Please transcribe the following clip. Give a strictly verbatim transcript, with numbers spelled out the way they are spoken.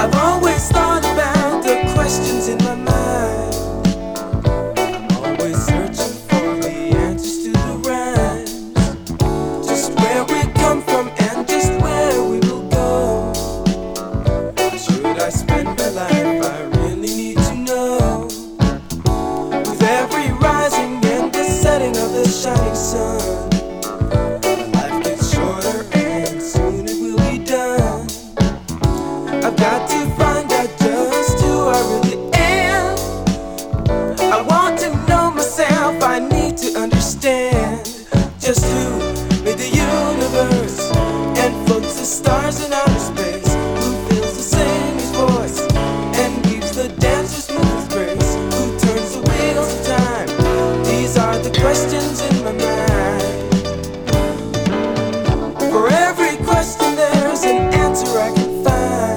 I've always thought about the questions in my mind. I'm always searching for the answers to the rhymes. Just where we come from and just where we will go. Should I spend my life? I really need to know. With every rising and the setting of the shining sun, life gets shorter and soon it will be done. I've got to find